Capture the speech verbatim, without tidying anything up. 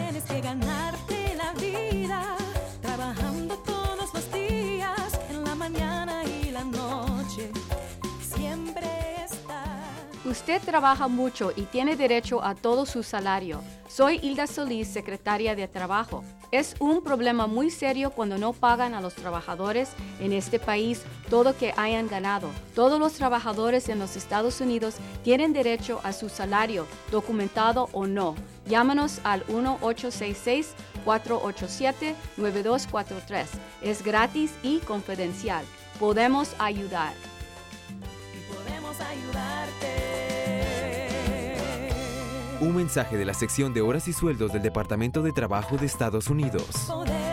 tienes que ganarte la vida, trabajando todos los días, en la mañana y la noche, siempre está. Usted trabaja mucho y tiene derecho a todo su salario. Soy Hilda Solís, secretaria de Trabajo. Es un problema muy serio cuando no pagan a los trabajadores en este país todo que hayan ganado. Todos los trabajadores en los Estados Unidos tienen derecho a su salario, documentado o no. Llámanos al uno ocho seis seis, cuatro ocho siete, nueve dos cuatro tres. Es gratis y confidencial. Podemos ayudar. Y podemos ayudarte. Un mensaje de la sección de horas y sueldos del Departamento de Trabajo de Estados Unidos. Poder